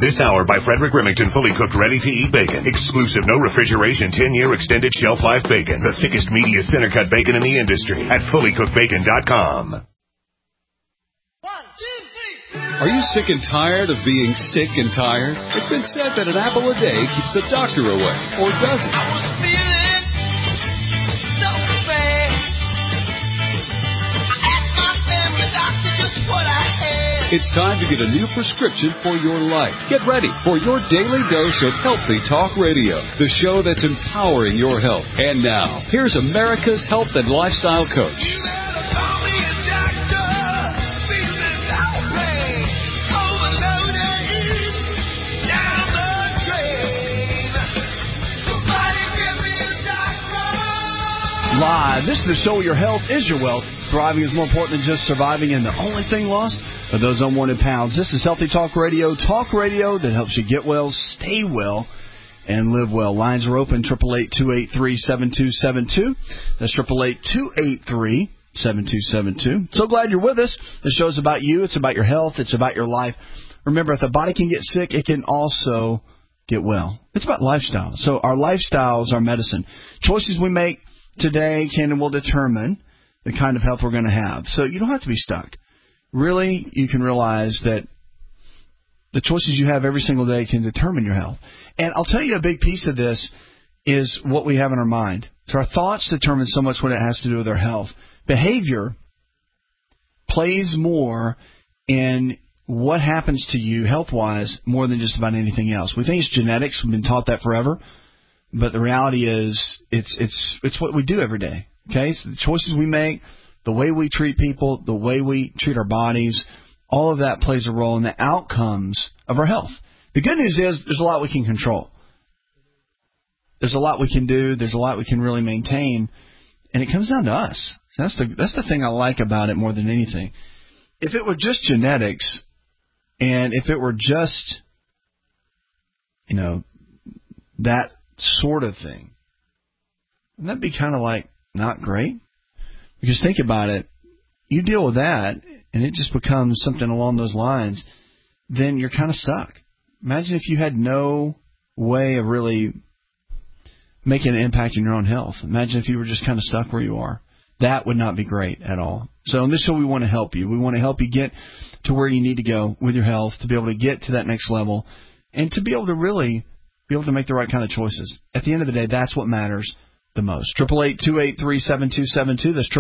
This hour by Frederick Remington, fully cooked, ready-to-eat bacon. Exclusive, no refrigeration, 10-year extended shelf life bacon. The thickest, meatiest center-cut bacon in the industry at fullycookedbacon.com. 1, 2, 3. Are you sick and tired of being sick and tired? It's been said that an apple a day keeps the doctor away, or does it? I was feeling so bad. I asked my family doctor just what I had. It's time to get a new prescription for your life. Get ready for your daily dose of Healthy Talk Radio, the show that's empowering your health. And now, here's America's health and lifestyle coach. You better call me a doctor. Feeling outraged, overloaded, down the drain. Somebody give me a doctor. Live. This is the show where your health is your wealth. Thriving is more important than just surviving, and the only thing lost are those unwanted pounds. This is Healthy Talk Radio that helps you get well, stay well, and live well. Lines are open, 888-283-7272. That's 888-283-7272. So glad you're with us. The show's about you. It's about your health. It's about your life. Remember, if the body can get sick, it can also get well. It's about lifestyle. So our lifestyle is our medicine. Choices we make today can and will determine the kind of health we're going to have. So you don't have to be stuck. Really, you can realize that the choices you have every single day can determine your health. And I'll tell you, a big piece of this is what we have in our mind. So our thoughts determine so much what it has to do with our health. Behavior plays more in what happens to you health-wise more than just about anything else. We think it's genetics. We've been taught that forever. But the reality is it's what we do every day. Okay, so the choices we make, the way we treat people, the way we treat our bodies, all of that plays a role in the outcomes of our health. The good news is there's a lot we can control. There's a lot we can do. There's a lot we can really maintain, and it comes down to us. That's the thing I like about it more than anything. If it were just genetics, and if it were just, that sort of thing, wouldn't that be kind of like not great? Because think about it. You deal with that, and it just becomes something along those lines, then you're kind of stuck. Imagine if you had no way of really making an impact in your own health. Imagine if you were just kind of stuck where you are. That would not be great at all. So in this show, we want to help you. We want to help you get to where you need to go with your health, to be able to get to that next level, and to be able to really be able to make the right kind of choices. At the end of the day, that's what matters the most. 888-283-7272. That's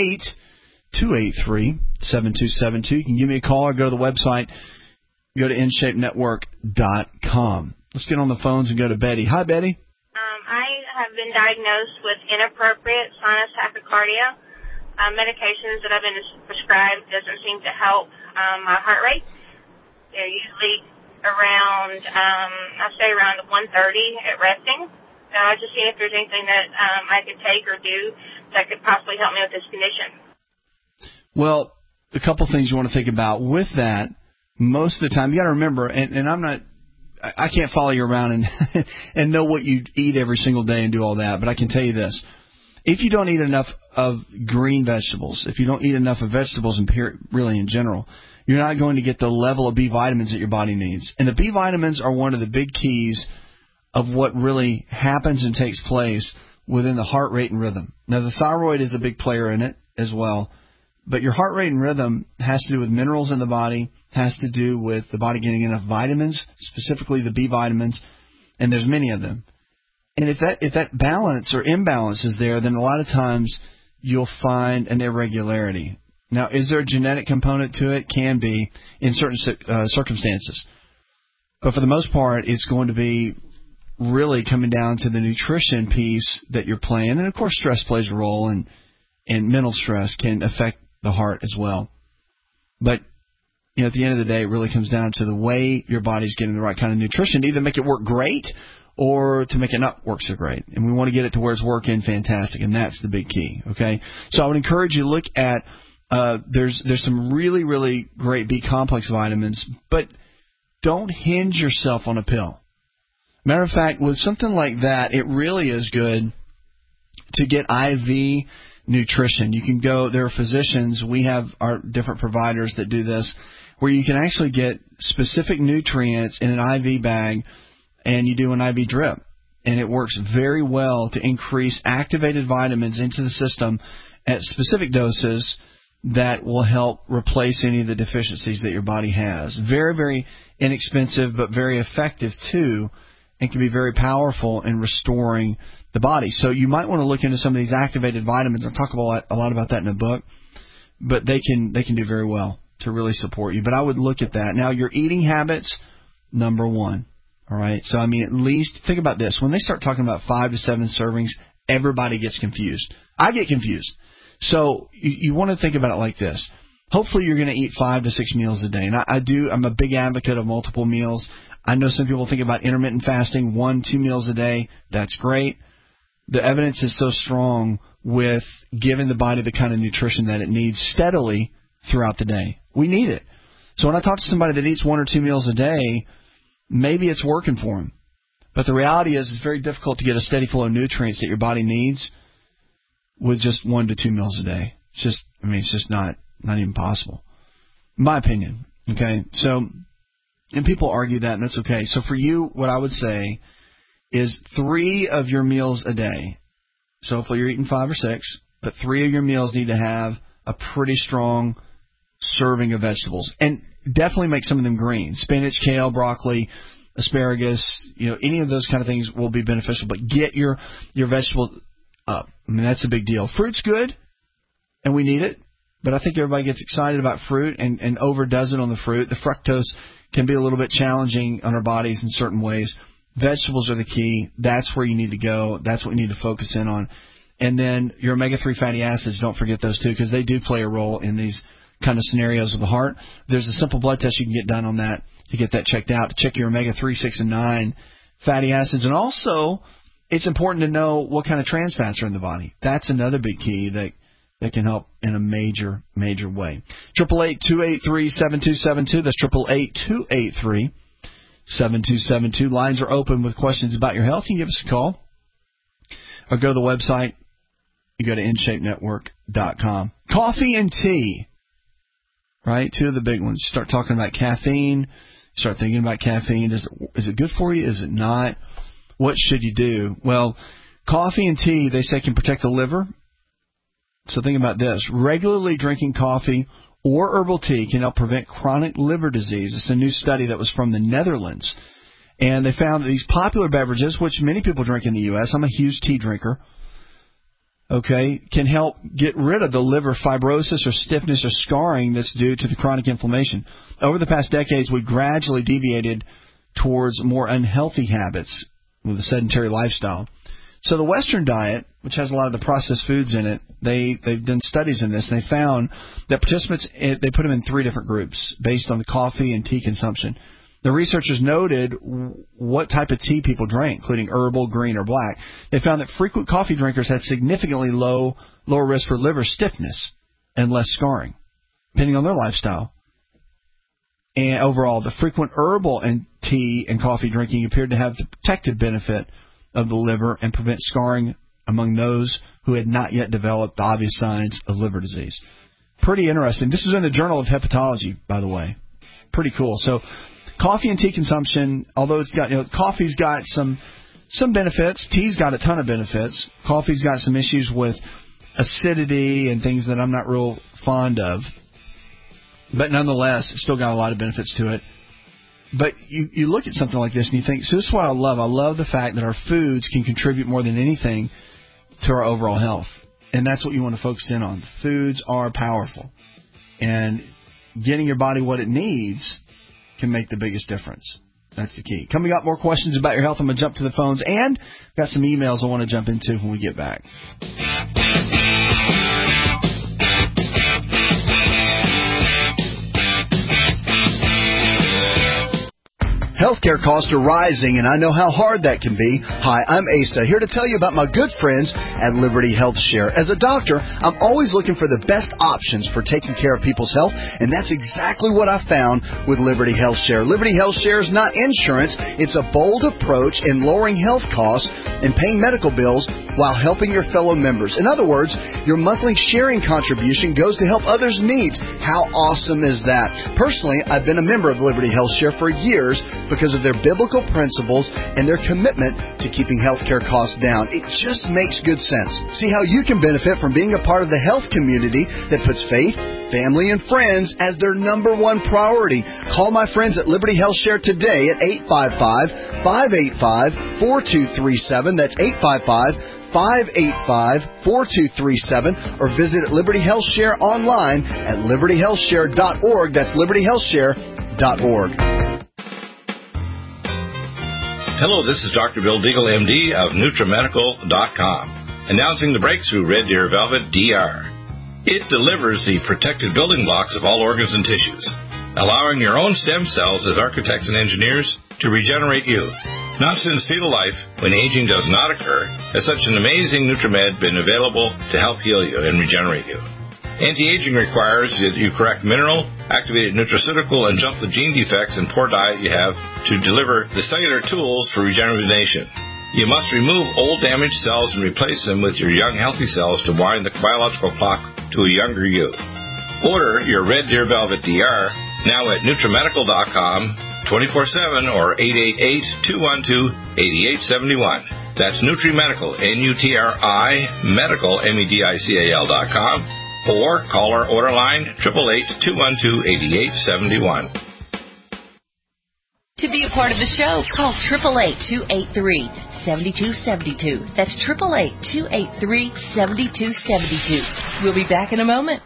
888-283-7272. You can give me a call or go to the website. Go to InShapeNetwork.com. Let's get on the phones and go to Betty. Hi, Betty. I have been diagnosed with inappropriate sinus tachycardia. Medications that I've been prescribed doesn't seem to help my heart rate. They're usually around, I say around 130 at resting. I was just seeing if there's anything that I could take or do that could possibly help me with this condition. Well, a couple things you want to think about. With that, most of the time, you got to remember, and I can't follow you around and and know what you eat every single day and do all that, but I can tell you this. If you don't eat enough of green vegetables, if you don't eat enough of vegetables really in general, you're not going to get the level of B vitamins that your body needs. And the B vitamins are one of the big keys of what really happens and takes place within the heart rate and rhythm. Now, the thyroid is a big player in it as well, but your heart rate and rhythm has to do with minerals in the body, has to do with the body getting enough vitamins, specifically the B vitamins, and there's many of them. And if that balance or imbalance is there, then a lot of times you'll find an irregularity. Now, is there a genetic component to it? Can be in certain circumstances. But for the most part, it's going to be really coming down to the nutrition piece that you're playing. And, of course, stress plays a role, and mental stress can affect the heart as well. But, at the end of the day, it really comes down to the way your body's getting the right kind of nutrition to either make it work great or to make it not work so great. And we want to get it to where it's working fantastic, and that's the big key, okay? So I would encourage you to look at there's some really, really great B-complex vitamins, but don't hinge yourself on a pill. Matter of fact, with something like that, it really is good to get IV nutrition. You can go, there are physicians, we have our different providers that do this. where you can actually get specific nutrients in an IV bag, and you do an IV drip. And it works very well to increase activated vitamins into the system at specific doses that will help replace any of the deficiencies that your body has. Very, very inexpensive, but very effective, too, and can be very powerful in restoring the body. So you might want to look into some of these activated vitamins. I'll talk a lot about that in the book, but they can do very well to really support you. But I would look at that. Now, your eating habits, number one. All right? So, I mean, at least, think about this. When they start talking about 5 to 7 servings, everybody gets confused. I get confused. So you want to think about it like this. Hopefully you're going to eat 5 to 6 meals a day. And I'm a big advocate of multiple meals. I know some people think about intermittent fasting, 1-2 meals a day. That's great. The evidence is so strong with giving the body the kind of nutrition that it needs steadily throughout the day. We need it. So when I talk to somebody that eats 1 or 2 meals a day, maybe it's working for them. But the reality is it's very difficult to get a steady flow of nutrients that your body needs with just 1 to 2 meals a day. It's just not even possible, in my opinion. Okay, so, and people argue that, and that's okay. So for you, what I would say is 3 of your meals a day. So hopefully you're eating 5 or 6, but 3 of your meals need to have a pretty strong serving of vegetables, and definitely make some of them green: spinach, kale, broccoli, asparagus. Any of those kind of things will be beneficial. But get your vegetables up. I mean, that's a big deal. Fruit's good, and we need it. But I think everybody gets excited about fruit and overdoes it on the fruit. The fructose can be a little bit challenging on our bodies in certain ways. Vegetables are the key. That's where you need to go. That's what you need to focus in on. And then your omega-3 fatty acids, don't forget those too, because they do play a role in these kind of scenarios of the heart. There's a simple blood test you can get done on that to get that checked out, to check your omega-3, 6, and 9 fatty acids. And also, it's important to know what kind of trans fats are in the body. That's another big key that can help in a major, major way. 888-283-7272. That's 888-283-7272. Lines are open with questions about your health. You can give us a call or go to the website. You go to InShapeNetwork.com. Coffee and tea, right? 2 of the big ones. Start talking about caffeine. Start thinking about caffeine. Is it good for you? Is it not? What should you do? Well, coffee and tea, they say, can protect the liver. So think about this. Regularly drinking coffee or herbal tea can help prevent chronic liver disease. It's a new study that was from the Netherlands. And they found that these popular beverages, which many people drink in the U.S., I'm a huge tea drinker, okay, can help get rid of the liver fibrosis or stiffness or scarring that's due to the chronic inflammation. Over the past decades, we gradually deviated towards more unhealthy habits with a sedentary lifestyle. So the Western diet, which has a lot of the processed foods in it, they've done studies in this, and they found that participants, they put them in 3 different groups based on the coffee and tea consumption. The researchers noted what type of tea people drank, including herbal, green, or black. They found that frequent coffee drinkers had significantly lower risk for liver stiffness and less scarring, depending on their lifestyle. And overall, the frequent herbal and tea and coffee drinking appeared to have the protective benefit of the liver and prevent scarring among those who had not yet developed the obvious signs of liver disease. Pretty interesting. This was in the Journal of Hepatology, by the way. Pretty cool. So coffee and tea consumption, although it's got, coffee's got some benefits, tea's got a ton of benefits. Coffee's got some issues with acidity and things that I'm not real fond of. But nonetheless, it's still got a lot of benefits to it. But you look at something like this and you think, so this is what I love. I love the fact that our foods can contribute more than anything to our overall health. And that's what you want to focus in on. Foods are powerful. And getting your body what it needs can make the biggest difference. That's the key. Coming up, more questions about your health. I'm going to jump to the phones. And got some emails I want to jump into when we get back. Healthcare costs are rising, and I know how hard that can be. Hi, I'm Asa, here to tell you about my good friends at Liberty Health Share. As a doctor, I'm always looking for the best options for taking care of people's health, and that's exactly what I found with Liberty Health Share. Liberty Health Share is not insurance. It's a bold approach in lowering health costs and paying medical bills while helping your fellow members. In other words, your monthly sharing contribution goes to help others' needs. How awesome is that? Personally, I've been a member of Liberty Health Share for years because of their biblical principles and their commitment to keeping healthcare costs down. It just makes good sense. See how you can benefit from being a part of the health community that puts faith, family, and friends as their number one priority. Call my friends at Liberty Health Share today at 855-585-4237. That's 855-585-4237, or visit Liberty Health Share online at libertyhealthshare.org. That's libertyhealthshare.org. Hello, this is Dr. Bill Deagle, MD of NutriMedical.com, announcing the breakthrough Red Deer Velvet DR. It delivers the protected building blocks of all organs and tissues, allowing your own stem cells as architects and engineers to regenerate you. Not since fetal life, when aging does not occur, has such an amazing NutriMed been available to help heal you and regenerate you. Anti-aging requires that you correct mineral, activated nutraceutical, and jump the gene defects and poor diet you have to deliver the cellular tools for regeneration. You must remove old damaged cells and replace them with your young healthy cells to wind the biological clock to a younger you. Order your Red Deer Velvet DR now at NutriMedical.com 24/7 or 888-212-8871. That's NutriMedical, N-U-T-R-I, Medical, MEDICAL.com, or call our order line 888-212-8871. To be a part of the show, call 888-283-7272. That's 888-283-7272. We'll be back in a moment.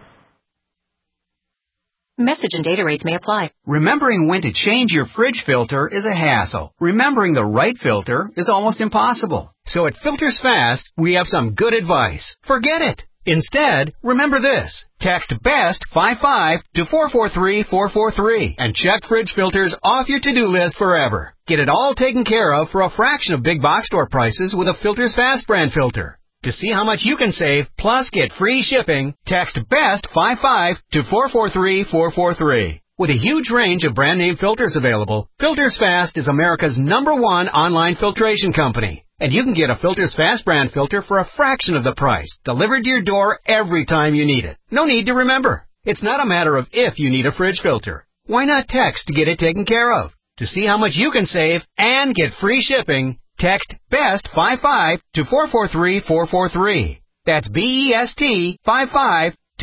Message and data rates may apply. Remembering when to change your fridge filter is a hassle. Remembering the right filter is almost impossible. So at Filters Fast, we have some good advice. Forget it. Instead, remember this. Text BEST 55 to 443-443 and check fridge filters off your to-do list forever. Get it all taken care of for a fraction of big box store prices with a Filters Fast brand filter. To see how much you can save, plus get free shipping, text BEST 55 to 443-443. With a huge range of brand name filters available, Filters Fast is America's #1 online filtration company. And you can get a Filters Fast brand filter for a fraction of the price, delivered to your door every time you need it. No need to remember. It's not a matter of if you need a fridge filter. Why not text to get it taken care of? To see how much you can save and get free shipping, text BEST 55 to 443-443. That's BEST 55 to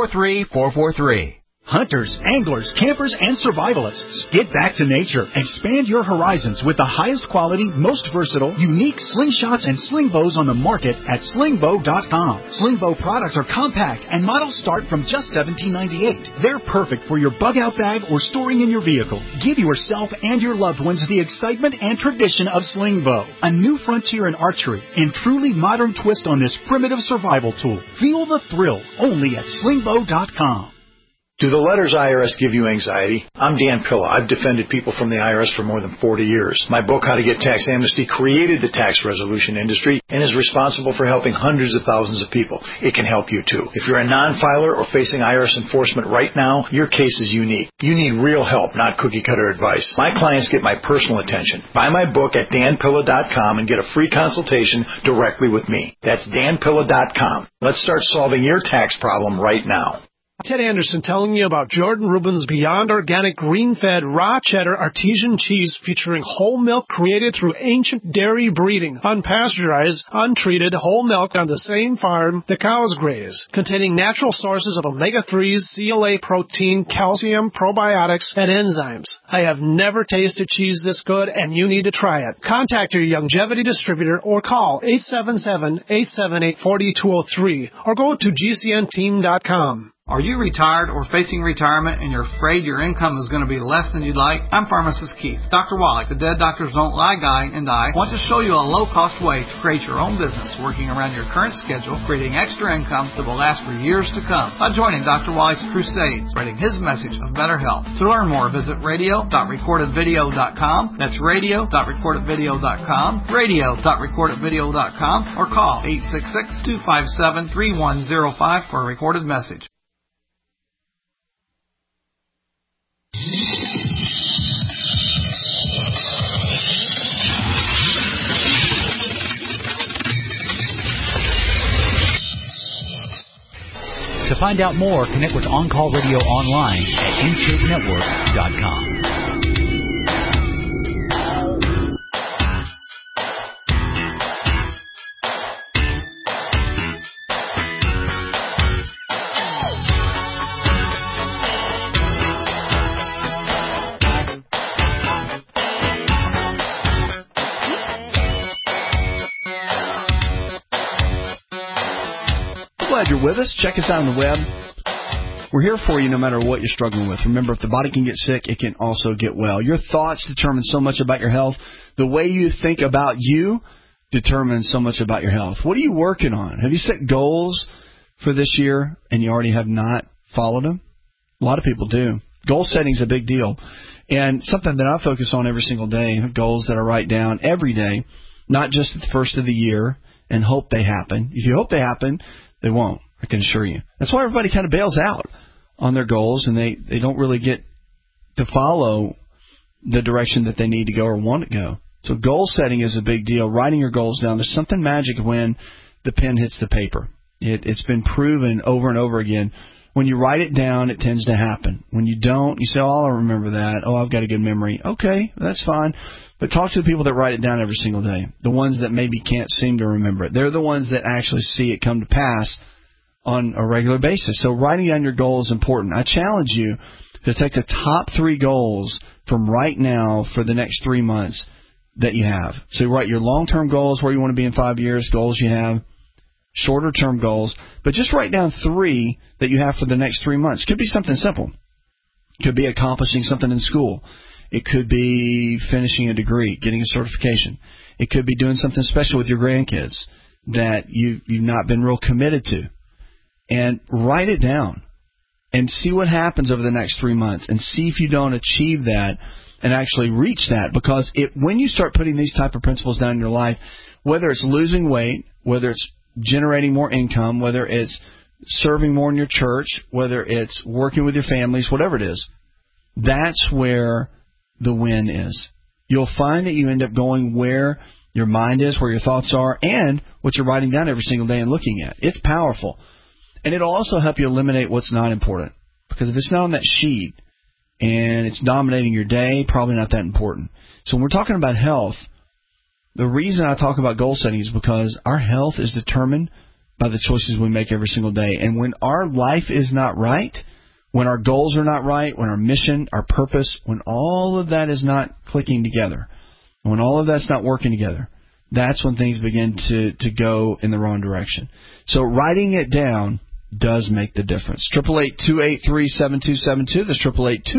443-443. Hunters, anglers, campers, and survivalists. Get back to nature. Expand your horizons with the highest quality, most versatile, unique slingshots and sling bows on the market at slingbow.com. Sling bow products are compact and models start from just $17.98. They're perfect for your bug-out bag or storing in your vehicle. Give yourself and your loved ones the excitement and tradition of sling bow. A new frontier in archery and truly modern twist on this primitive survival tool. Feel the thrill only at slingbow.com. Do the letters IRS give you anxiety? I'm Dan Pilla. I've defended people from the IRS for more than 40 years. My book, How to Get Tax Amnesty, created the tax resolution industry and is responsible for helping hundreds of thousands of people. It can help you, too. If you're a non-filer or facing IRS enforcement right now, your case is unique. You need real help, not cookie-cutter advice. My clients get my personal attention. Buy my book at danpilla.com and get a free consultation directly with me. That's danpilla.com. Let's start solving your tax problem right now. Ted Anderson telling you about Jordan Rubin's Beyond Organic Green-Fed Raw Cheddar Artesian Cheese featuring whole milk created through ancient dairy breeding, unpasteurized, untreated whole milk on the same farm the cows graze, containing natural sources of omega-3s, CLA protein, calcium, probiotics, and enzymes. I have never tasted cheese this good, and you need to try it. Contact your Youngevity distributor or call 877-878-4203 or go to GCNteam.com. Are you retired or facing retirement and you're afraid your income is going to be less than you'd like? I'm Pharmacist Keith. Dr. Wallach, the Dead Doctors Don't Lie guy, and I want to show you a low-cost way to create your own business working around your current schedule, creating extra income that will last for years to come by joining Dr. Wallach's crusades, spreading his message of better health. To learn more, visit radio.recordedvideo.com. That's radio.recordedvideo.com, radio.recordedvideo.com, or call 866-257-3105 for a recorded message. To find out more, connect with On Call Radio online at InShapeNetwork.com. Glad you're with us. Check us out on the web. We're here for you no matter what you're struggling with. Remember, if the body can get sick, it can also get well. Your thoughts determine so much about your health. The way you think about you determines so much about your health. What are you working on? Have you set goals for this year and you already have not followed them? A lot of people do. Goal setting is a big deal. And something that I focus on every single day, goals that I write down every day, not just at the first of the year and hope they happen. If you hope they happen, they won't, I can assure you. That's why everybody kind of bails out on their goals, and they don't really get to follow the direction that they need to go or want to go. So goal setting is a big deal. Writing your goals down. There's something magic when the pen hits the paper. It's been proven over and over again. When you write it down, it tends to happen. When you don't, you say, oh, I'll remember that. Oh, I've got a good memory. Okay, that's fine. But talk to the people that write it down every single day, the ones that maybe can't seem to remember it. They're the ones that actually see it come to pass on a regular basis. So writing down your goal is important. I challenge you to take the top 3 goals from right now for the next 3 months that you have. So you write your long-term goals, where you want to be in 5 years, goals you have, shorter-term goals, but just write down 3 that you have for the next 3 months. Could be something simple. Could be accomplishing something in school. It could be finishing a degree, getting a certification. It could be doing something special with your grandkids that you've not been real committed to. And write it down and see what happens over the next 3 months and see if you don't achieve that and actually reach that. Because when you start putting these type of principles down in your life, whether it's losing weight, whether it's generating more income, whether it's serving more in your church, whether it's working with your families, whatever it is, that's where the win is. You'll find that you end up going where your mind is, where your thoughts are, and what you're writing down every single day and looking at. It's powerful. And it'll also help you eliminate what's not important. Because if it's not on that sheet and it's dominating your day, probably not that important. So when we're talking about health, the reason I talk about goal setting is because our health is determined by the choices we make every single day. And when our life is not right, when our goals are not right, when our mission, our purpose, when all of that is not clicking together, when all of that's not working together, that's when things begin to go in the wrong direction. So writing it down does make the difference. 888-283-7272. That's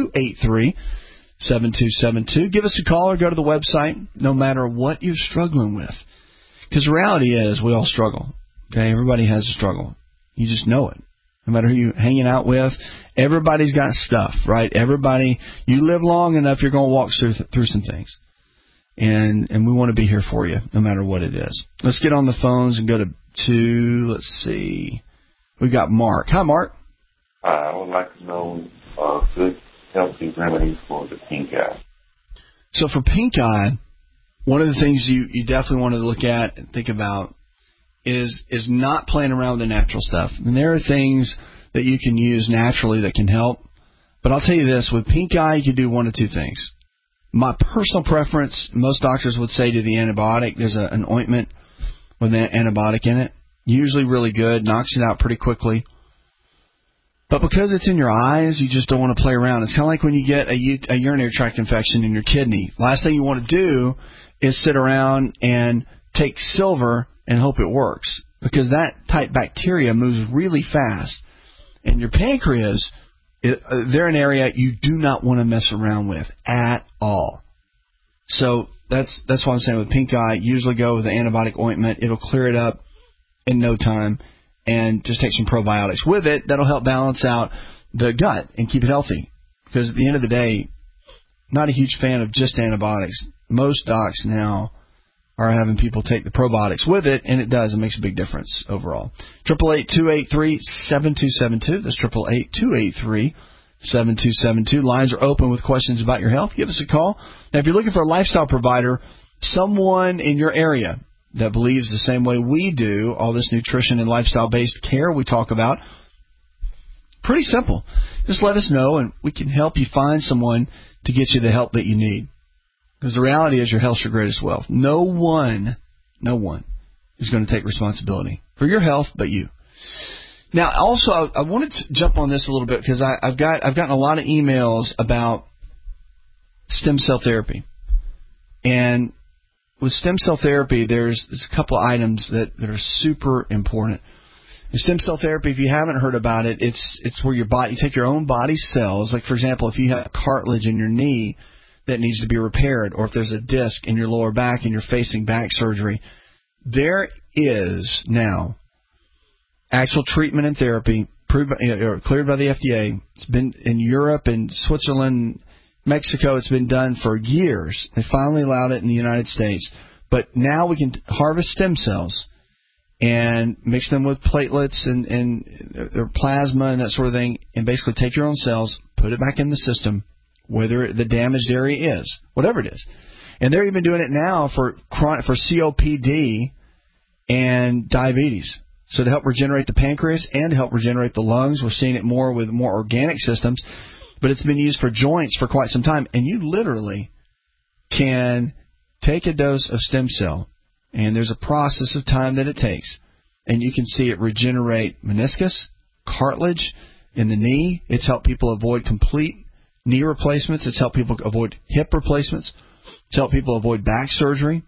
888-283-7272. Give us a call or go to the website, no matter what you're struggling with. Because the reality is we all struggle. Okay, everybody has a struggle. You just know it. No matter who you're hanging out with, everybody's got stuff, right? Everybody, you live long enough, you're going to walk through some things. And we want to be here for you, no matter what it is. Let's get on the phones and go to let's see. We've got Mark. Hi, Mark. I would like to know good, healthy remedies for the pink eye. So for pink eye, one of the things you definitely want to look at and think about is not playing around with the natural stuff. And there are things that you can use naturally that can help. But I'll tell you this, with pink eye, you can do one of two things. My personal preference, most doctors would say to the antibiotic, there's an ointment with an antibiotic in it. Usually really good, knocks it out pretty quickly. But because it's in your eyes, you just don't want to play around. It's kind of like when you get a urinary tract infection in your kidney. Last thing you want to do is sit around and take silver and hope it works, because that type bacteria moves really fast. And your pancreas, they're an area you do not want to mess around with at all. So that's why I'm saying with pink eye, usually go with the antibiotic ointment. It'll clear it up in no time, and just take some probiotics with it. That'll help balance out the gut and keep it healthy. Because at the end of the day, not a huge fan of just antibiotics. Most docs now are having people take the probiotics with it, and it does. It makes a big difference overall. 888-283-7272. That's 888-283-7272. Lines are open with questions about your health. Give us a call. Now, if you're looking for a lifestyle provider, someone in your area that believes the same way we do, all this nutrition and lifestyle-based care we talk about, pretty simple. Just let us know, and we can help you find someone to get you the help that you need. Because the reality is your health's your greatest wealth. No one is going to take responsibility for your health but you. Now, also, I wanted to jump on this a little bit because I've gotten a lot of emails about stem cell therapy. And with stem cell therapy, there's a couple of items that are super important. In stem cell therapy, if you haven't heard about it, it's where you take your own body cells. Like, for example, if you have cartilage in your knee that needs to be repaired, or if there's a disc in your lower back and you're facing back surgery, there is now actual treatment and therapy cleared by the FDA. It's been in Europe and Switzerland, Mexico. It's been done for years. They finally allowed it in the United States. But now we can harvest stem cells and mix them with platelets and their plasma and that sort of thing, and basically take your own cells, put it back in the system, whether the damaged area is, whatever it is. And they're even doing it now for COPD and diabetes. So to help regenerate the pancreas and to help regenerate the lungs, we're seeing it more with more organic systems. But it's been used for joints for quite some time. And you literally can take a dose of stem cell, and there's a process of time that it takes, and you can see it regenerate meniscus, cartilage in the knee. It's helped people avoid complete knee replacements. It's helped people avoid hip replacements. It's helped people avoid back surgery.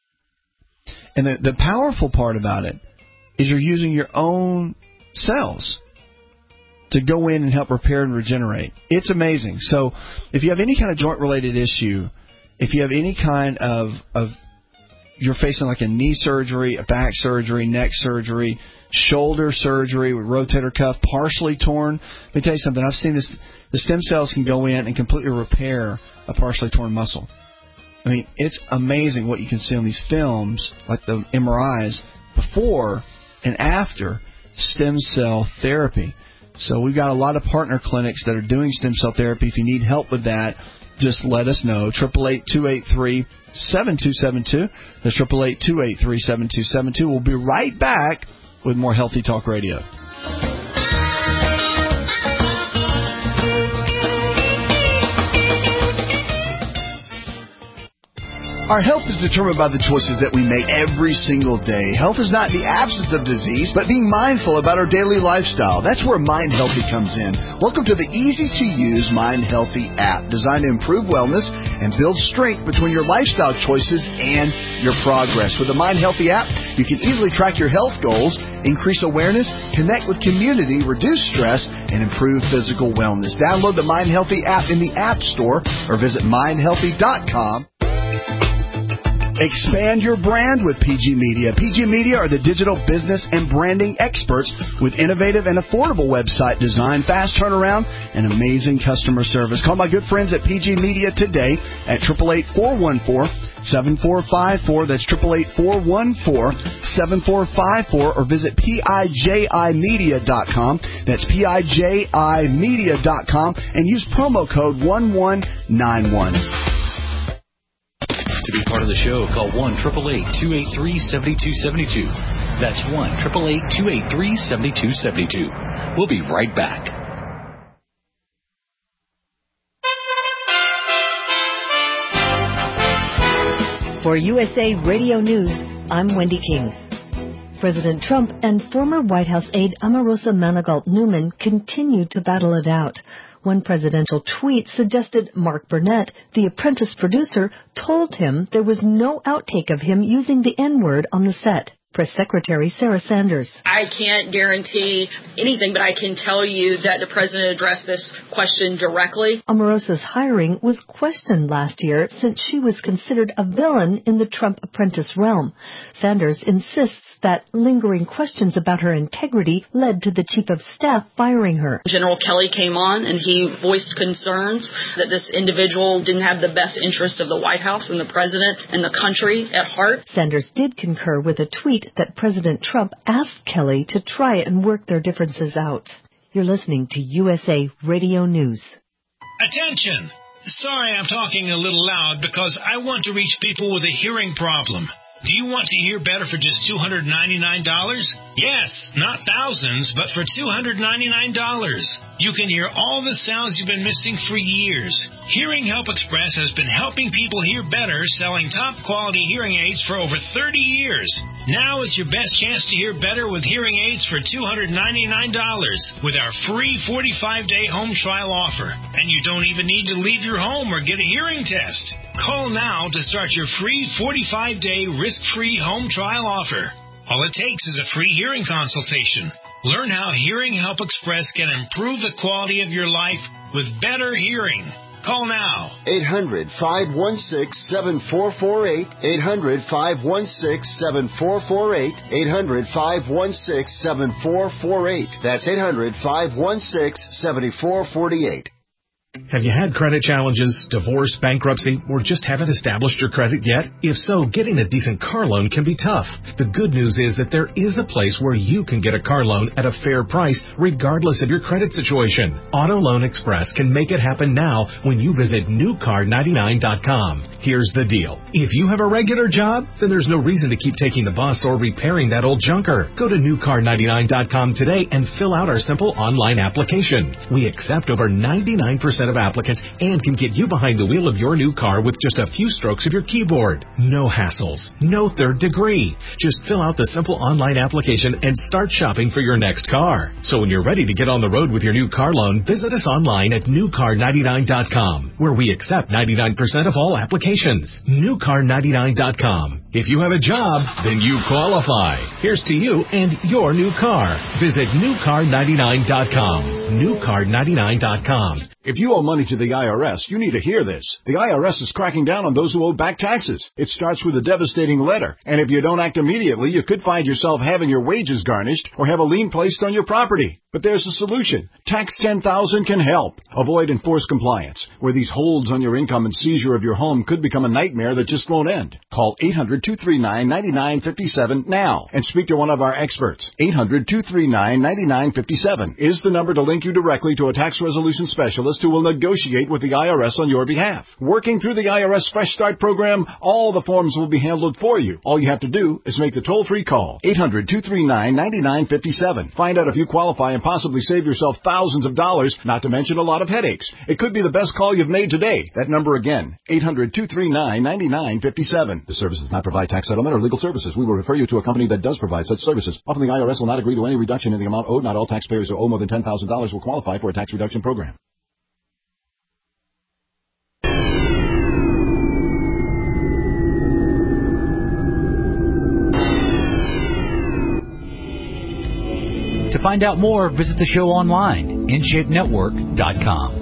And the powerful part about it is you're using your own cells to go in and help repair and regenerate. It's amazing. So if you have any kind of joint-related issue, if you have any kind of you're facing like a knee surgery, a back surgery, neck surgery, shoulder surgery with rotator cuff partially torn, let me tell you something. I've seen this. The stem cells can go in and completely repair a partially torn muscle. I mean, it's amazing what you can see on these films, like the MRIs, before and after stem cell therapy. So we've got a lot of partner clinics that are doing stem cell therapy. If you need help with that, just let us know. 888-283-7272. That's 888-283-7272. We'll be right back with more Healthy Talk Radio. Our health is determined by the choices that we make every single day. Health is not the absence of disease, but being mindful about our daily lifestyle. That's where Mind Healthy comes in. Welcome to the easy-to-use Mind Healthy app, designed to improve wellness and build strength between your lifestyle choices and your progress. With the Mind Healthy app, you can easily track your health goals, increase awareness, connect with community, reduce stress, and improve physical wellness. Download the Mind Healthy app in the App Store or visit mindhealthy.com. Expand your brand with PG Media. PG Media are the digital business and branding experts with innovative and affordable website design, fast turnaround, and amazing customer service. Call my good friends at PG Media today at 888-414-7454. That's 888-414-7454, or visit PIJImedia.com. That's PIJImedia.com, and use promo code 1191. To be part of the show, call 1-888-283-7272. That's 1-888-283-7272. We'll be right back. For USA Radio News, I'm Wendy King. President Trump and former White House aide Omarosa Manigault Newman continued to battle it out. One presidential tweet suggested Mark Burnett, the Apprentice producer, told him there was no outtake of him using the N-word on the set. Press Secretary Sarah Sanders. I can't guarantee anything, but I can tell you that the president addressed this question directly. Omarosa's hiring was questioned last year since she was considered a villain in the Trump apprentice realm. Sanders insists that lingering questions about her integrity led to the chief of staff firing her. General Kelly came on and he voiced concerns that this individual didn't have the best interest of the White House and the president and the country at heart. Sanders did concur with a tweet that President Trump asked Kelly to try and work their differences out. You're listening to USA Radio News. Attention! Sorry I'm talking a little loud because I want to reach people with a hearing problem. Do you want to hear better for just $299? Yes, not thousands, but for $299. You can hear all the sounds you've been missing for years. Hearing Help Express has been helping people hear better, selling top-quality hearing aids for over 30 years. Now is your best chance to hear better with hearing aids for $299 with our free 45-day home trial offer. And you don't even need to leave your home or get a hearing test. Call now to start your free 45-day risk-free home trial offer. All it takes is a free hearing consultation. Learn how Hearing Help Express can improve the quality of your life with better hearing. Call now. 800-516-7448. 800-516-7448. 800-516-7448. That's 800-516-7448. Have you had credit challenges, divorce, bankruptcy, or just haven't established your credit yet? If so, getting a decent car loan can be tough. The good news is that there is a place where you can get a car loan at a fair price, regardless of your credit situation. Auto Loan Express can make it happen now when you visit newcar99.com. Here's the deal. If you have a regular job, then there's no reason to keep taking the bus or repairing that old junker. Go to newcar99.com today and fill out our simple online application. We accept over 99% of applicants and can get you behind the wheel of your new car with just a few strokes of your keyboard. No hassles, no third degree. Just fill out the simple online application and start shopping for your next car. So when you're ready to get on the road with your new car loan, visit us online at newcar99.com, where we accept 99% of all applications. Newcar99.com. If you have a job, then you qualify. Here's to you and your new car. Visit newcar99.com. Newcar99.com. If you owe money to the IRS, you need to hear this. The IRS is cracking down on those who owe back taxes. It starts with a devastating letter, and if you don't act immediately, you could find yourself having your wages garnished or have a lien placed on your property. But there's a solution. Tax 10,000 can help. Avoid enforced compliance, where these holds on your income and seizure of your home could become a nightmare that just won't end. Call 800-239-9957 now and speak to one of our experts. 800-239-9957 is the number to link you directly to a tax resolution specialist who will negotiate with the IRS on your behalf. Working through the IRS Fresh Start program, all the forms will be handled for you. All you have to do is make the toll-free call. 800-239-9957. Find out if you qualify and possibly save yourself thousands of dollars, not to mention a lot of headaches. It could be the best call you've made today. That number again, 800-239-9957. This service does not provide tax settlement or legal services. We will refer you to a company that does provide such services. Often the IRS will not agree to any reduction in the amount owed. Not all taxpayers who owe more than $10,000 will qualify for a tax reduction program. To find out more, visit the show online, InShapeNetwork.com.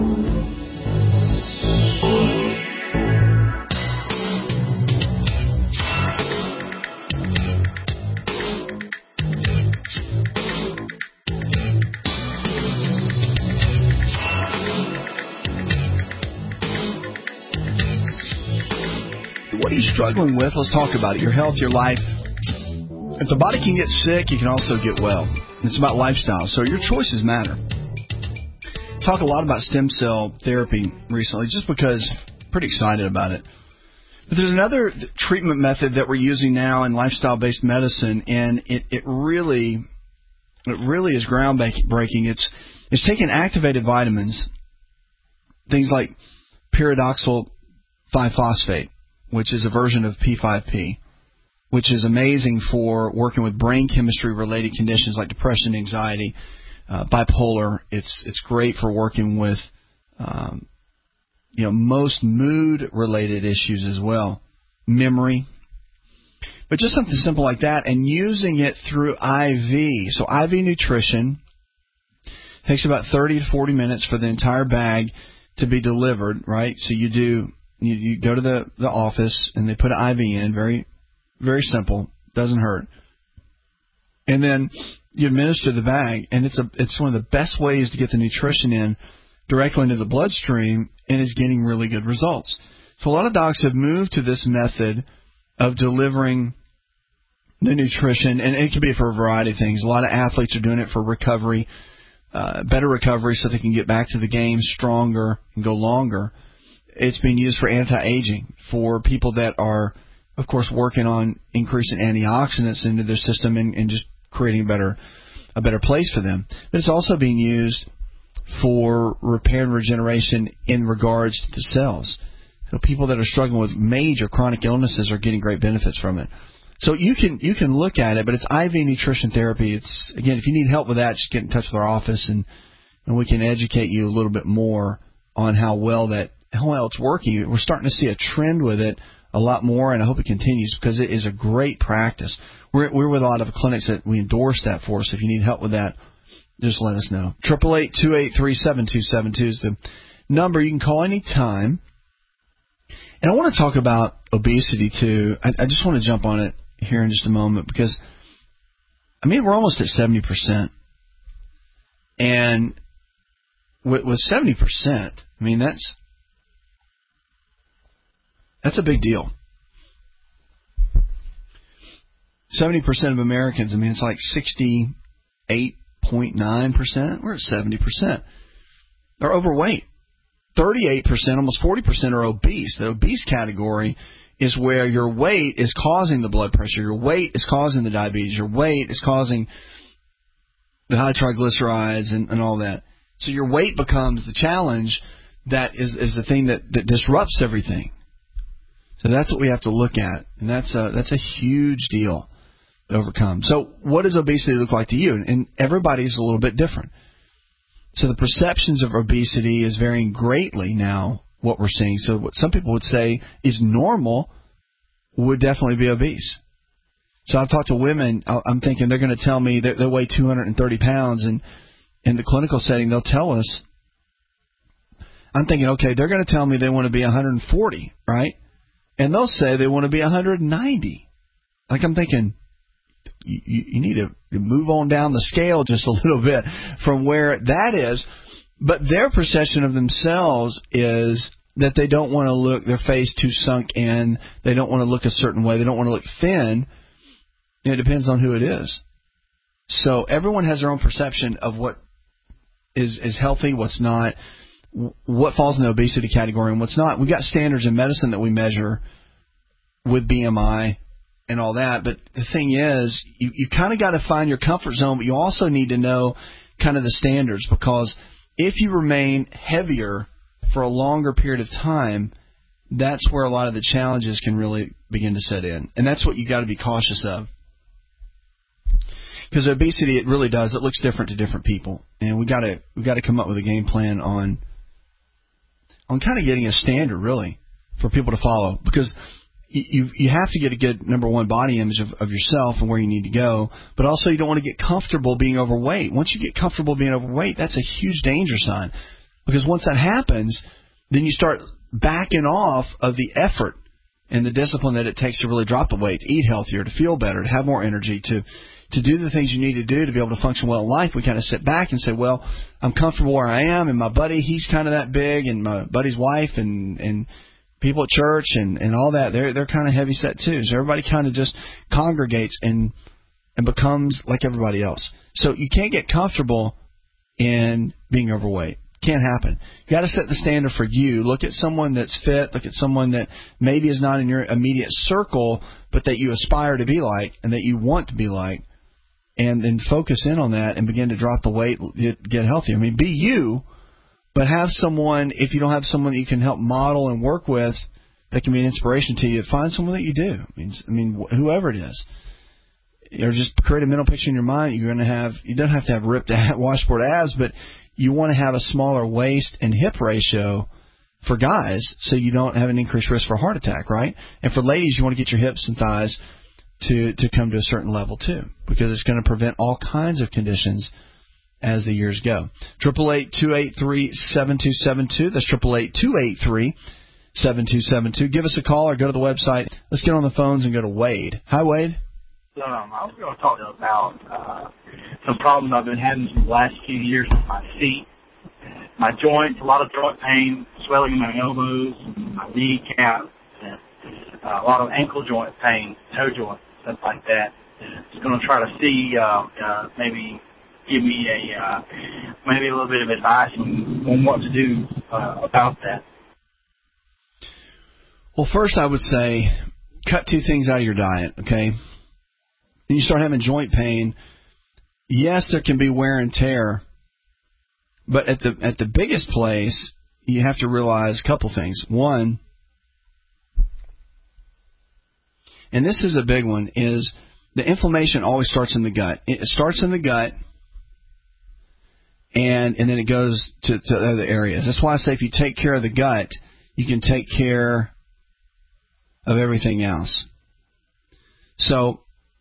What are you struggling with? Let's talk about it. Your health, your life. If the body can get sick, you can also get well. It's about lifestyle, so your choices matter. Talk a lot about stem cell therapy recently, just because I'm pretty excited about it. But there's another treatment method that we're using now in lifestyle-based medicine, and it really is groundbreaking. It's taking activated vitamins, things like pyridoxal 5-phosphate, which is a version of P5P, which is amazing for working with brain chemistry-related conditions like depression, anxiety, bipolar. It's great for working with most mood-related issues as well, memory. But just something simple like that, and using it through IV. So IV nutrition takes about 30 to 40 minutes for the entire bag to be delivered, right? So you go to the office and they put an IV in, very, very simple, doesn't hurt. And then you administer the bag, and it's one of the best ways to get the nutrition in directly into the bloodstream, and is getting really good results. So a lot of docs have moved to this method of delivering the nutrition, and it can be for a variety of things. A lot of athletes are doing it for recovery, better recovery, so they can get back to the game stronger and go longer. It's being used for anti-aging, for people that are, of course, working on increasing antioxidants into their system and just creating a better place for them. But it's also being used for repair and regeneration in regards to the cells. So people that are struggling with major chronic illnesses are getting great benefits from it. So you can look at it, but it's IV nutrition therapy. It's, again, if you need help with that, just get in touch with our office and we can educate you a little bit more on how well it's working. We're starting to see a trend with it a lot more, and I hope it continues because it is a great practice. We're with a lot of clinics that we endorse that for, so if you need help with that, just let us know. 888-283-7272 is the number. You can call any time. And I want to talk about obesity, too. I just want to jump on it here in just a moment because, we're almost at 70%. And with 70%, that's a big deal. 70% of Americans, it's like 68.9%. We're at 70%. They're overweight. 38%, almost 40% are obese. The obese category is where your weight is causing the blood pressure. Your weight is causing the diabetes. Your weight is causing the high triglycerides and all that. So your weight becomes the challenge that is the thing that disrupts everything. So that's what we have to look at, and that's a huge deal to overcome. So what does obesity look like to you? And everybody's a little bit different. So the perceptions of obesity is varying greatly now, what we're seeing. So what some people would say is normal would definitely be obese. So I've talked to women, I'm thinking they're going to tell me that they weigh 230 pounds, and in the clinical setting they'll tell us, I'm thinking, okay, they're going to tell me they want to be 140, right? And they'll say they want to be 190. Like I'm thinking, you need to move on down the scale just a little bit from where that is. But their perception of themselves is that they don't want to look their face too sunk in. They don't want to look a certain way. They don't want to look thin. It depends on who it is. So everyone has their own perception of what is healthy, what's not, what falls in the obesity category and what's not. We've got standards in medicine that we measure with BMI and all that, but the thing is, you kind of got to find your comfort zone, but you also need to know kind of the standards, because if you remain heavier for a longer period of time, that's where a lot of the challenges can really begin to set in, and that's what you got to be cautious of. Because obesity, it really does. It looks different to different people, and we got to come up with a game plan on kind of getting a standard really for people to follow, because you have to get a good, number one, body image of yourself and where you need to go, but also you don't want to get comfortable being overweight. Once you get comfortable being overweight, that's a huge danger sign, because once that happens, then you start backing off of the effort and the discipline that it takes to really drop the weight, to eat healthier, to feel better, to have more energy, to do the things you need to do to be able to function well in life. We kind of sit back and say, well, I'm comfortable where I am, and my buddy, he's kind of that big, and my buddy's wife and people at church and all that, they're kind of heavy set too. So everybody kind of just congregates and becomes like everybody else. So you can't get comfortable in being overweight. Can't happen. You got to set the standard for you. Look at someone that's fit. Look at someone that maybe is not in your immediate circle, but that you aspire to be like and that you want to be like, and then focus in on that and begin to drop the weight, get healthy. Be you, but have someone, if you don't have someone that you can help model and work with that can be an inspiration to you, find someone that you do. Whoever it is. Or just create a mental picture in your mind. You don't have to have ripped washboard abs, but you want to have a smaller waist and hip ratio for guys so you don't have an increased risk for a heart attack, right? And for ladies, you want to get your hips and thighs to come to a certain level too, because it's going to prevent all kinds of conditions as the years go. 888-283-7272. That's 888-283-7272. Give us a call or go to the website. Let's get on the phones and go to Wade. Hi, Wade. I was going to talk about some problems I've been having for the last few years with my feet, my joints, a lot of joint pain, swelling in my elbows, my kneecap, a lot of ankle joint pain, toe joint, stuff like that. Just going to try to see, maybe give me maybe a little bit of advice on what to do about that. Well, first I would say cut two things out of your diet, okay? Then you start having joint pain. Yes, there can be wear and tear, but at the biggest place, you have to realize a couple things. One, and this is a big one, is the inflammation always starts in the gut. It starts in the gut, and then it goes to other areas. That's why I say if you take care of the gut, you can take care of everything else. So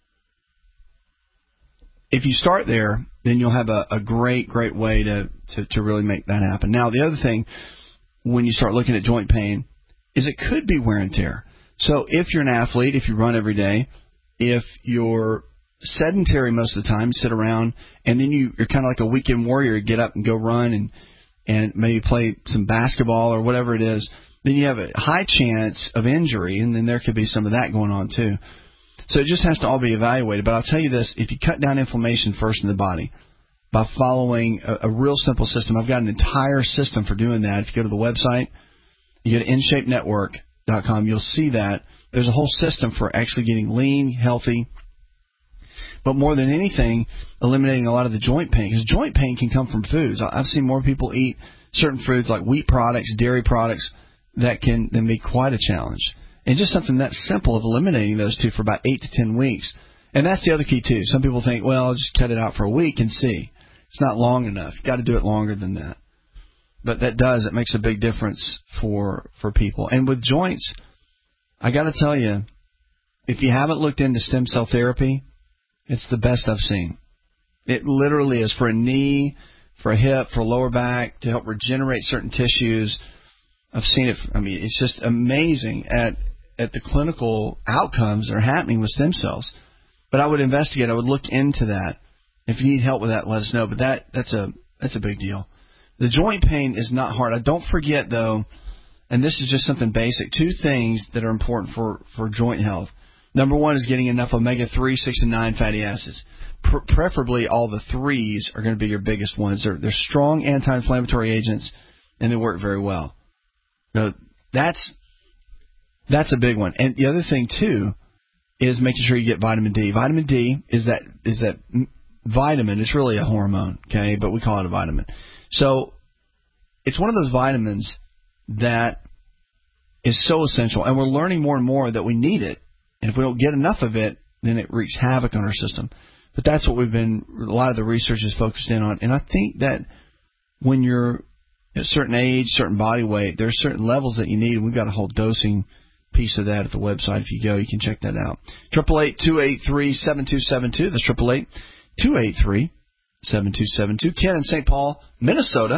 if you start there, then you'll have a great way to really make that happen. Now, the other thing, when you start looking at joint pain, is it could be wear and tear. So if you're an athlete, if you run every day, if you're sedentary most of the time, sit around, and then you're kind of like a weekend warrior, get up and go run and maybe play some basketball or whatever it is, then you have a high chance of injury, and then there could be some of that going on too. So it just has to all be evaluated. But I'll tell you this, if you cut down inflammation first in the body by following a real simple system, I've got an entire system for doing that. If you go to the website, you go to InShapeNetwork.com, you'll see that. There's a whole system for actually getting lean, healthy, but more than anything, eliminating a lot of the joint pain. Because joint pain can come from foods. I've seen more people eat certain foods like wheat products, dairy products, that can then be quite a challenge. And just something that simple of eliminating those two for about 8 to 10 weeks. And that's the other key, too. Some people think, well, I'll just cut it out for a week and see. It's not long enough. You've got to do it longer than that. But it makes a big difference for people. And with joints, I got to tell you, if you haven't looked into stem cell therapy, it's the best I've seen. It literally is for a knee, for a hip, for a lower back, to help regenerate certain tissues. I've seen it. I mean, it's just amazing at the clinical outcomes that are happening with stem cells. But I would investigate. I would look into that. If you need help with that, let us know. But that's a big deal. The joint pain is not hard. Don't forget, though, and this is just something basic, two things that are important for joint health. Number one is getting enough omega-3, 6, and 9 fatty acids. Preferably all the threes are going to be your biggest ones. They're strong anti-inflammatory agents, and they work very well. So that's a big one. And the other thing, too, is making sure you get vitamin D. Vitamin D is that vitamin. It's really a hormone, okay, but we call it a vitamin. So it's one of those vitamins that is so essential, and we're learning more and more that we need it. And if we don't get enough of it, then it wreaks havoc on our system. But that's what a lot of the research is focused in on. And I think that when you're at a certain age, certain body weight, there are certain levels that you need, and we've got a whole dosing piece of that at the website. If you go, you can check that out. 888-283-7272. That's 888-283-7272. Ken in St. Paul, Minnesota.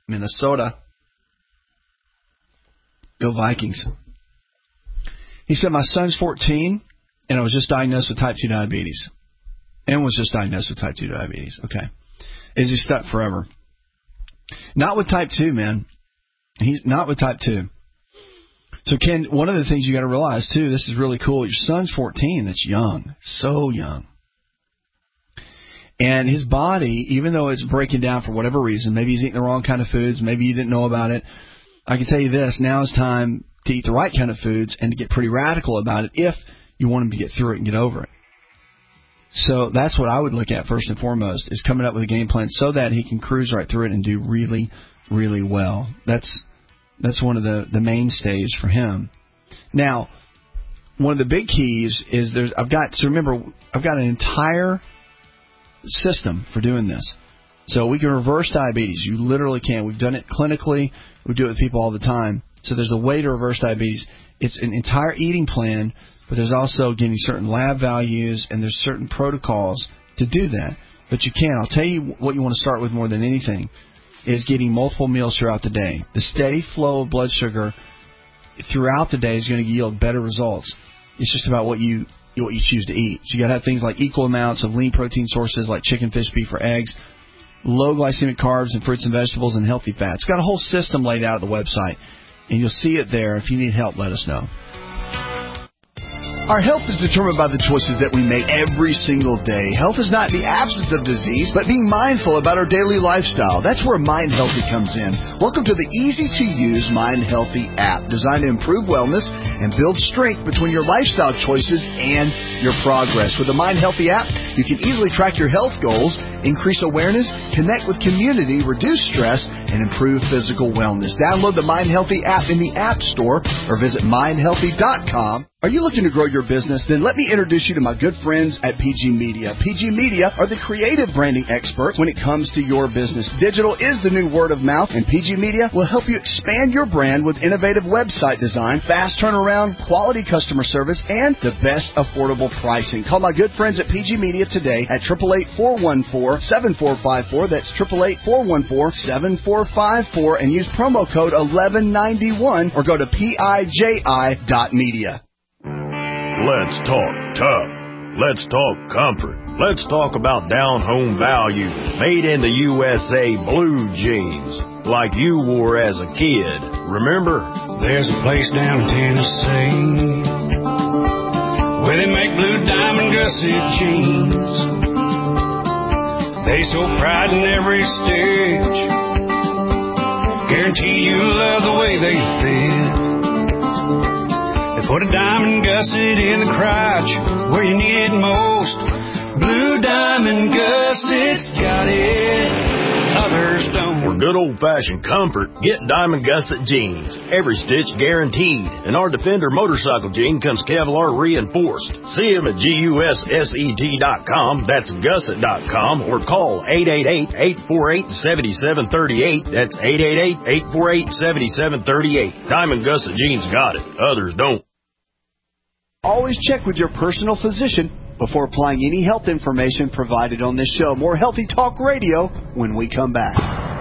Go Vikings. He said, my son's 14, and I was just diagnosed with type 2 diabetes. Okay. Is he stuck forever? Not with type 2, man. He's not with type 2. So, Ken, one of the things you got to realize, too, this is really cool. Your son's 14. That's young. So young. And his body, even though it's breaking down for whatever reason, maybe he's eating the wrong kind of foods, maybe you didn't know about it, I can tell you this, now is time to eat the right kind of foods and to get pretty radical about it if you want him to get through it and get over it. So that's what I would look at first and foremost, is coming up with a game plan so that he can cruise right through it and do really, really well. That's one of the mainstays for him. Now, one of the big keys is I've got an entire system for doing this. So we can reverse diabetes. You literally can. We've done it clinically. We do it with people all the time. So there's a way to reverse diabetes. It's an entire eating plan but there's also getting certain lab values, and there's certain protocols to do that. But you can. I'll tell you what you want to start with more than anything is getting multiple meals throughout the day. The steady flow of blood sugar throughout the day is going to yield better results. It's just about what you choose to eat. So you got to have things like equal amounts of lean protein sources like chicken, fish, beef, or eggs, low glycemic carbs and fruits and vegetables, and healthy fats. It's got a whole system laid out at the website, and you'll see it there. If you need help, let us know. Our health is determined by the choices that we make every single day. Health is not the absence of disease, but being mindful about our daily lifestyle. That's where Mind Healthy comes in. Welcome to the easy-to-use Mind Healthy app, designed to improve wellness and build strength between your lifestyle choices and your progress. With the Mind Healthy app, you can easily track your health goals, increase awareness, connect with community, reduce stress, and improve physical wellness. Download the Mind Healthy app in the App Store or visit mindhealthy.com. Are you looking to grow your business? Then let me introduce you to my good friends at PG Media. PG Media are the creative branding experts when it comes to your business. Digital is the new word of mouth, and PG Media will help you expand your brand with innovative website design, fast turnaround, quality customer service, and the best affordable pricing. Call my good friends at PG Media today at 888-414-7454. That's 888-414-7454, and use promo code 1191 or go to PIJI.media. Let's talk tough. Let's talk comfort. Let's talk about down-home value. Made in the USA blue jeans, like you wore as a kid. Remember? There's a place down in Tennessee where they make blue diamond gusset jeans. They show pride in every stitch. Guarantee you love the way they fit. Put a diamond gusset in the crotch where you need it most. Blue Diamond Gusset's got it. Others don't. For good old-fashioned comfort, get Diamond Gusset jeans. Every stitch guaranteed. And our Defender motorcycle jean comes Kevlar reinforced. See them at GUSSET.com. That's gusset.com. Or call 888-848-7738. That's 888-848-7738. Diamond Gusset jeans got it. Others don't. Always check with your personal physician before applying any health information provided on this show. More Healthy Talk Radio when we come back.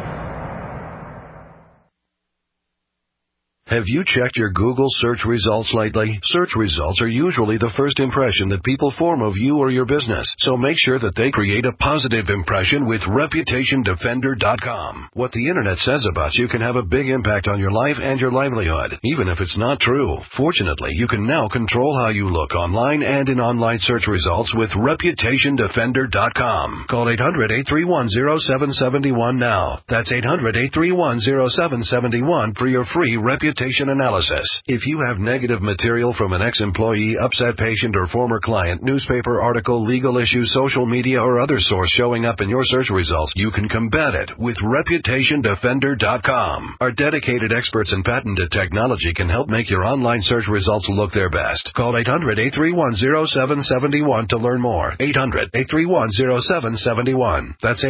Have you checked your Google search results lately? Search results are usually the first impression that people form of you or your business, so make sure that they create a positive impression with ReputationDefender.com. What the Internet says about you can have a big impact on your life and your livelihood, even if it's not true. Fortunately, you can now control how you look online and in online search results with ReputationDefender.com. Call 800-831-0771 now. That's 800-831-0771 for your free reputation analysis. If you have negative material from an ex-employee, upset patient, or former client, newspaper article, legal issue, social media, or other source showing up in your search results, you can combat it with ReputationDefender.com. Our dedicated experts in patented technology can help make your online search results look their best. Call 800-831-0771 to learn more. 800-831-0771. That's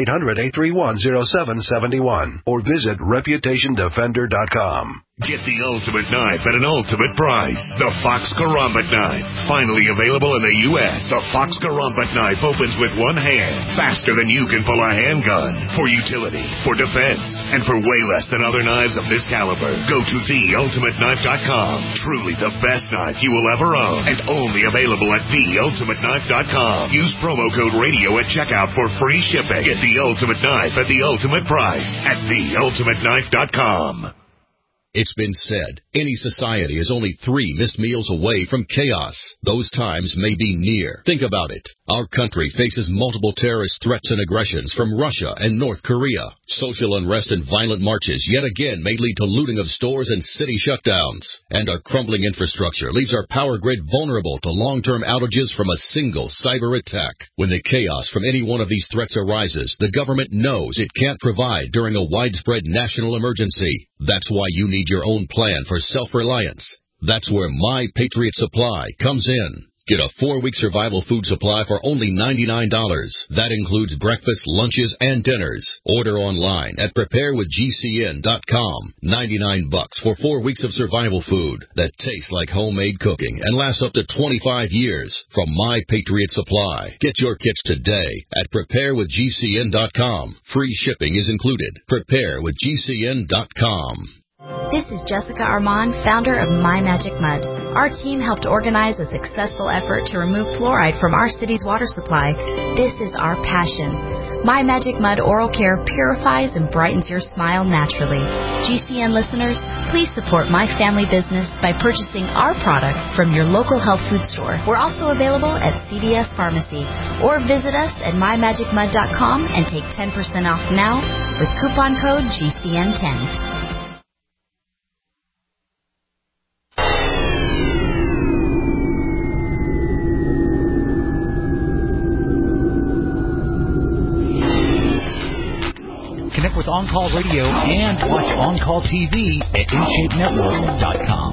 800-831-0771. Or visit ReputationDefender.com. Get the ultimate knife at an ultimate price. The Fox Karambit knife. Finally available in the U.S., the Fox Karambit knife opens with one hand, faster than you can pull a handgun. For utility, for defense, and for way less than other knives of this caliber. Go to theultimateknife.com. Truly the best knife you will ever own. And only available at theultimateknife.com. Use promo code radio at checkout for free shipping. Get the ultimate knife at the ultimate price at theultimateknife.com. It's been said, any society is only 3 missed meals away from chaos. Those times may be near. Think about it. Our country faces multiple terrorist threats and aggressions from Russia and North Korea. Social unrest and violent marches yet again may lead to looting of stores and city shutdowns. And our crumbling infrastructure leaves our power grid vulnerable to long-term outages from a single cyber attack. When the chaos from any one of these threats arises, the government knows it can't provide during a widespread national emergency. That's why you need your own plan for self-reliance. That's where My Patriot Supply comes in. Get a 4-week survival food supply for only $99. That includes breakfast, lunches, and dinners. Order online at preparewithgcn.com. $99 for 4 weeks of survival food that tastes like homemade cooking and lasts up to 25 years from My Patriot Supply. Get your kits today at preparewithgcn.com. Free shipping is included. Preparewithgcn.com. This is Jessica Armand, founder of My Magic Mud. Our team helped organize a successful effort to remove fluoride from our city's water supply. This is our passion. My Magic Mud Oral Care purifies and brightens your smile naturally. GCN listeners, please support my family business by purchasing our product from your local health food store. We're also available at CVS Pharmacy. Or visit us at mymagicmud.com and take 10% off now with coupon code GCN10. Connect with On Call Radio and watch On Call TV at InShapeNetwork.com.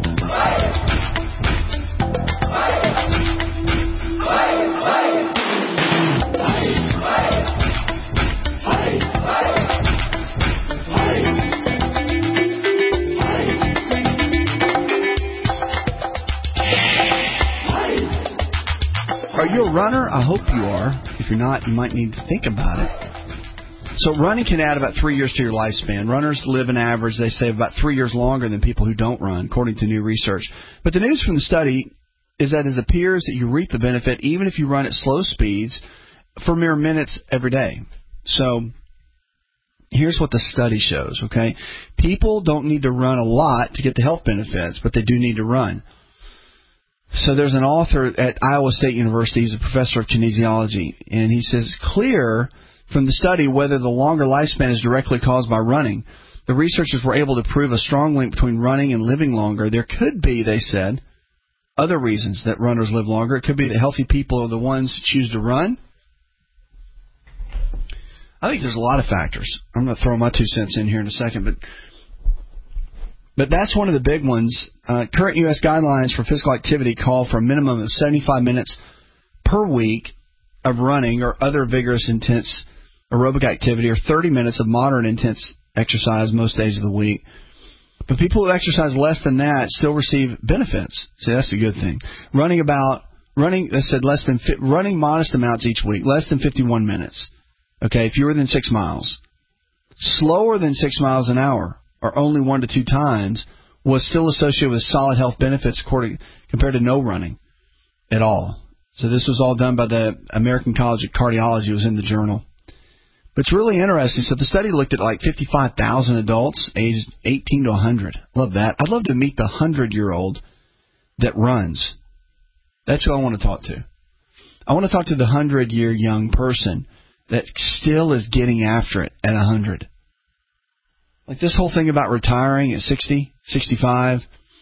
Are you a runner? I hope you are. If you're not, you might need to think about it. So running can add about 3 years to your lifespan. Runners live an average, they say, about 3 years longer than people who don't run, according to new research. But the news from the study is that it appears that you reap the benefit even if you run at slow speeds for mere minutes every day. So here's what the study shows, okay? People don't need to run a lot to get the health benefits, but they do need to run. So there's an author at Iowa State University. He's a professor of kinesiology, and he says, clear from the study whether the longer lifespan is directly caused by running. The researchers were able to prove a strong link between running and living longer. There could be, they said, other reasons that runners live longer. It could be that healthy people are the ones who choose to run. I think there's a lot of factors. I'm going to throw my 2 cents in here in a second, but that's one of the big ones. Current U.S. guidelines for physical activity call for a minimum of 75 minutes per week of running or other vigorous, intense aerobic activity, or 30 minutes of moderate intense exercise most days of the week. But people who exercise less than that still receive benefits. See, that's a good thing. Running modest amounts each week, less than 51 minutes. Okay, fewer than 6 miles. Slower than 6 miles an hour, or only 1 to 2 times, was still associated with solid health benefits compared to no running at all. So this was all done by the American College of Cardiology. It was in the journal. But it's really interesting. So the study looked at like 55,000 adults aged 18 to 100. Love that. I'd love to meet the 100-year-old that runs. That's who I want to talk to. I want to talk to the 100-year young person that still is getting after it at 100. Like this whole thing about retiring at 60, 65.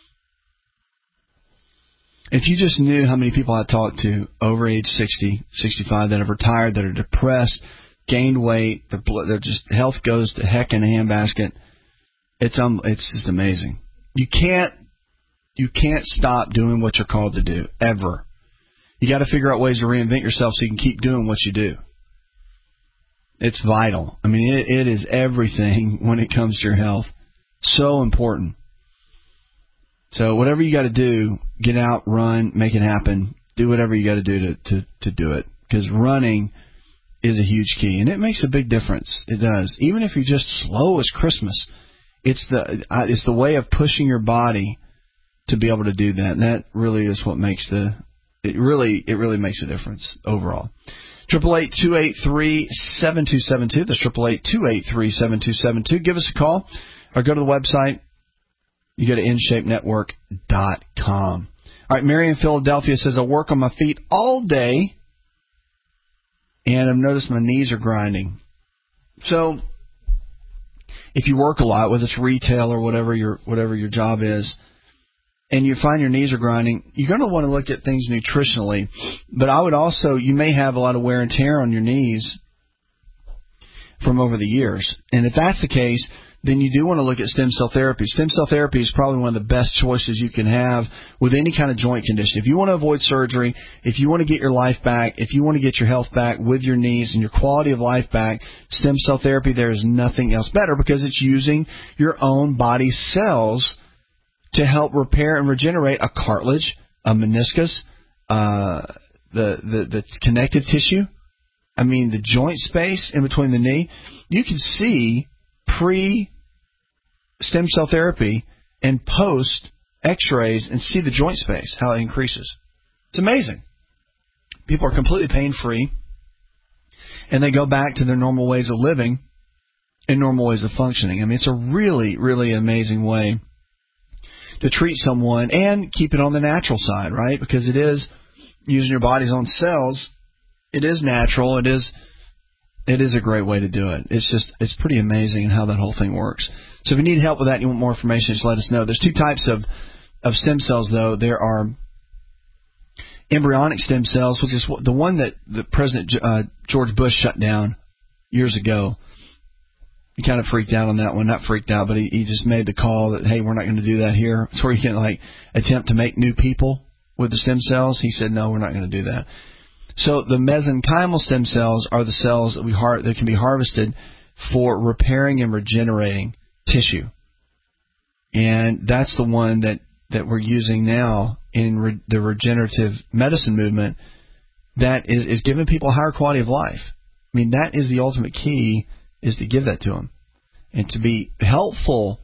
If you just knew how many people I talked to over age 60, 65 that have retired, that are depressed, gained weight, their just health goes to heck in a handbasket. It's just amazing. You can't stop doing what you're called to do ever. You got to figure out ways to reinvent yourself so you can keep doing what you do. It's vital. I mean, it is everything when it comes to your health. So important. So whatever you got to do, get out, run, make it happen. Do whatever you got to do to do it. Because running is a huge key, and it makes a big difference. It does. Even if you're just slow as Christmas, it's the way of pushing your body to be able to do that. And that really is what makes it really makes a difference overall. 888-283-7272. That's 888-283-7272. Give us a call or go to the website. You go to InShapeNetwork.com. All right, Mary in Philadelphia says, I work on my feet all day, and I've noticed my knees are grinding. So if you work a lot, whether it's retail or whatever your job is, and you find your knees are grinding, you're going to want to look at things nutritionally. But I would also, you may have a lot of wear and tear on your knees from over the years. And if that's the case, then you do want to look at stem cell therapy. Stem cell therapy is probably one of the best choices you can have with any kind of joint condition. If you want to avoid surgery, if you want to get your life back, if you want to get your health back with your knees and your quality of life back, stem cell therapy, there is nothing else better because it's using your own body cells to help repair and regenerate a cartilage, a meniscus, the connective tissue. I mean, the joint space in between the knee. You can see pre-stem cell therapy and post x-rays and see the joint space, how it increases. It's amazing. People are completely pain-free, and they go back to their normal ways of living and normal ways of functioning. I mean, it's a really, really amazing way to treat someone and keep it on the natural side, right? Because it is using your body's own cells. It is natural. It is a great way to do it. It's pretty amazing how that whole thing works. So if you need help with that and you want more information, just let us know. There's two types of stem cells, though. There are embryonic stem cells, which is the one that the President George Bush shut down years ago. He kind of freaked out on that one. Not freaked out, but he just made the call that, hey, we're not going to do that here. It's where you can attempt to make new people with the stem cells. He said, no, we're not going to do that. So the mesenchymal stem cells are the cells that can be harvested for repairing and regenerating tissue. And that's the one that we're using now in the regenerative medicine movement that is giving people a higher quality of life. I mean, that is the ultimate key, is to give that to them and to be helpful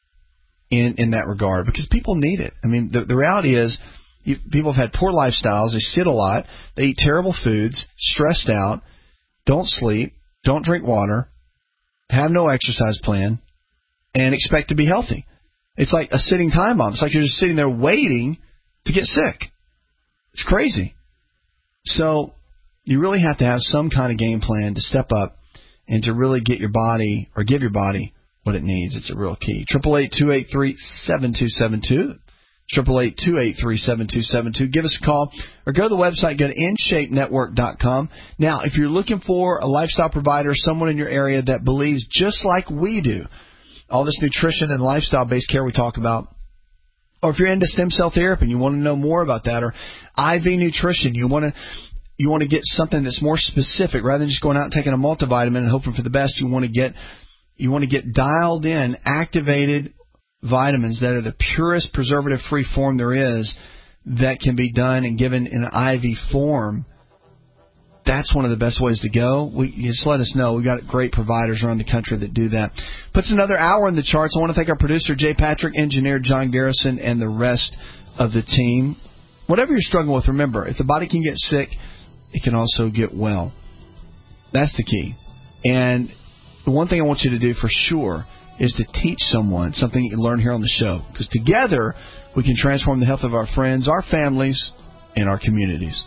in that regard, because people need it. I mean, the reality is people have had poor lifestyles. They sit a lot. They eat terrible foods, stressed out, don't sleep, don't drink water, have no exercise plan, and expect to be healthy. It's like a sitting time bomb. It's like you're just sitting there waiting to get sick. It's crazy. So you really have to have some kind of game plan to step up and to really get your body, or give your body what it needs. It's a real key. 888-283-7272. 888-283-7272. Give us a call or go to the website. Go to InShapeNetwork.com. Now, if you're looking for a lifestyle provider, someone in your area that believes just like we do, all this nutrition and lifestyle-based care we talk about, or if you're into stem cell therapy and you want to know more about that, or IV nutrition, you want to get something that's more specific rather than just going out and taking a multivitamin and hoping for the best. You want to get dialed in, activated vitamins that are the purest preservative-free form there is, that can be done and given in an IV form. That's one of the best ways to go. You just let us know. We've got great providers around the country that do that. Puts another hour in the charts. I want to thank our producer, Jay Patrick, engineer John Garrison, and the rest of the team. Whatever you're struggling with, remember, if the body can get sick, it can also get well. That's the key. And the one thing I want you to do for sure is to teach someone something you learn here on the show. Because together, we can transform the health of our friends, our families, and our communities.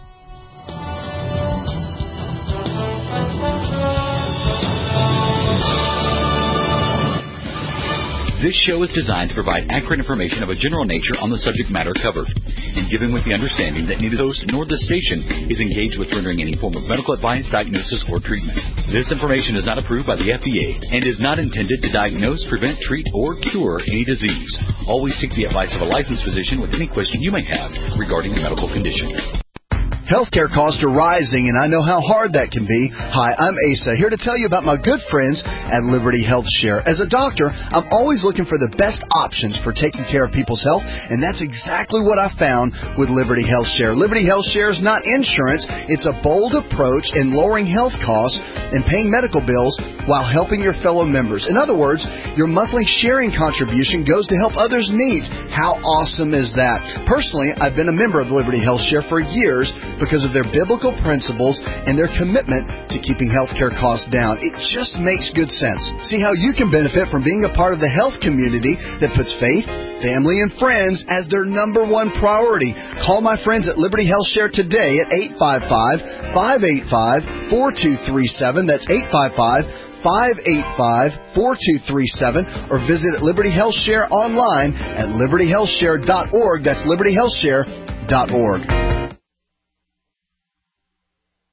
This show is designed to provide accurate information of a general nature on the subject matter covered, and given with the understanding that neither the host nor the station is engaged with rendering any form of medical advice, diagnosis, or treatment. This information is not approved by the FDA and is not intended to diagnose, prevent, treat, or cure any disease. Always seek the advice of a licensed physician with any question you may have regarding a medical condition. Healthcare costs are rising, and I know how hard that can be. Hi, I'm Asa, here to tell you about my good friends at Liberty Health Share. As a doctor, I'm always looking for the best options for taking care of people's health, and that's exactly what I found with Liberty Health Share. Liberty Health Share is not insurance. It's a bold approach in lowering health costs and paying medical bills while helping your fellow members. In other words, your monthly sharing contribution goes to help others' needs. How awesome is that? Personally, I've been a member of Liberty Health Share for years because of their biblical principles and their commitment to keeping healthcare costs down. It just makes good sense. See how you can benefit from being a part of the health community that puts faith, family, and friends as their number one priority. Call my friends at Liberty Health Share today at 855-585-4237. That's 855-585-4237, or visit Liberty Health Share online at libertyhealthshare.org. That's libertyhealthshare.org.